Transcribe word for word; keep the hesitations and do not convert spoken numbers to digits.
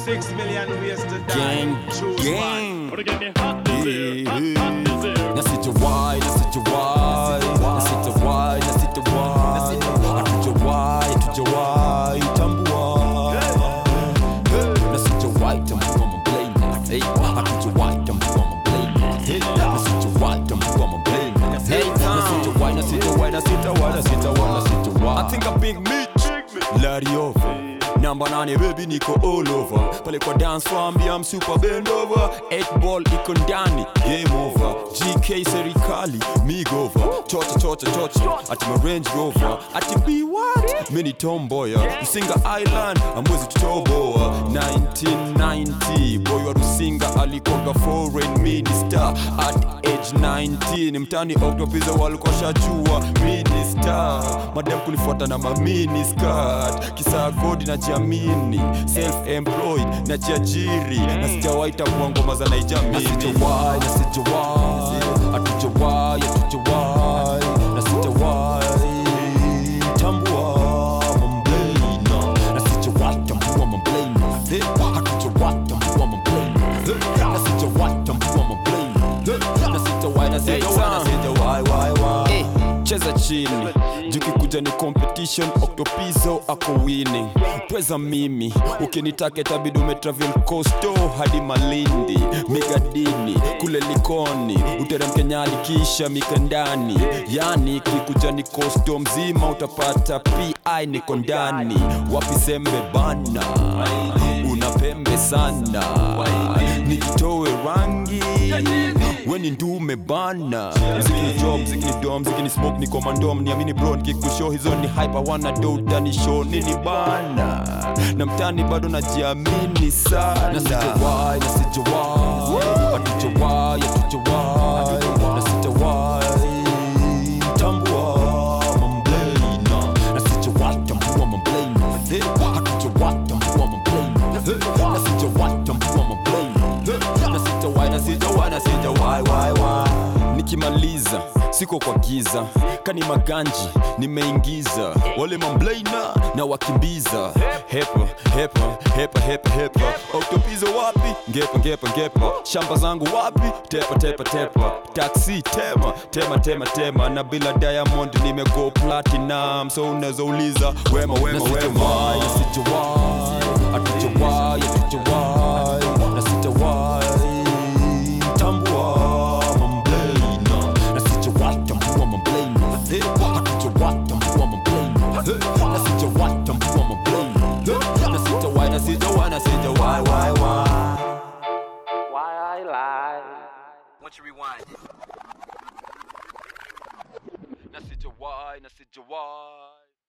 Six million ways to die. Gang, Choose gang. one. Na sijawai, na sijawai, na sijawai, na sijawai, hatujawai, hatujawai tambua. Na sijawai tambua mblame, hatujawai tambua mblame, na sijawai tambua mblame. Na sijawai, na sijawai, na sijawai, na sijawai, na sijawai. I think I'm Big Mitch, Larry over. Number nine baby niko all over. Pale kwa dance family I'm super bend over. Eight ball iko ndani, game over. G K serikali, me go over. Chocha chocha chocha, ati my Range Rover. Ati be what? Mini tomboya, Rusinga Island, amwezi tutoboa. Nineteen ninety, boy wa Rusinga alikoga foreign minister. At age nineteen, mtani Octopizo walikuwa shajua minister. Madam kunifuata na ma mini skirt. Kisa godi na jamini, self-employed na jiajiri. Na sijawaita kwa ngoma za naijamini. Na sijawai, na sijawai, hatujawai, hatujawai. Na sijawai tambua mamblena. Na sijawai tambua mamblena, hatujawai tambua mamblena. Na sijawai tambua mamblena. Na sijawai, na sijawai, na sijawai, wai, wai. Cheza chini, juki kuja ni competition. Octopizo ako winning, pweza mimi. Ukinitake tabidu umetravel costo hadi Malindi, Migadini, kule Likoni. Uteremke Nyali kisha Mikandani. Yani kikuja ni costo mzima utapata P I niko ndani. Wapi sembe bana, unapembe sana. Nikitowe rangi, weni ndume bana. Mziki ni job, mziki ni dom, mziki ni smoke ni komandom. Niamini bro nikikushow hizo ni hype. Wana do utani show nini bana. Na mtani bado najiamini sana. Na sijawai, na sijawai, hatujawai, hatujawai. Na sijawai tambua mamblena. Na sijawai tambua mamblena, hatujawai tambua mamblena. Na sijawai tambua mamblena. Na sijawai, na sijawai, na sijawai, wai, wai. Nikimaliza siko kwa giza, kani maganji nimeingiza. Wale mamblena na wakimbiza. Hepa, hepa, hepa, hepa, hepa. Octopizo wapi? Ngepa, ngepa, ngepa. Shamba zangu wapi? Tepa, tepa, tepa. Taxi, tema, tema, tema, tema. Na bila Diamond nimego platinum. So unaweza uliza wema, wema, wema. Na sijawai, na sijawai, hatujawai, hatujawai. Na sijawai tambua mamblena. Na sijawai tambua mamblena, hatujawai tambua mamblena. Na sijawai tambua mamblena. Na sijawai, na sijawai, na sijawai, wai, wai. Why I lie? Once you rewind it. Na sijawai, na sijawai.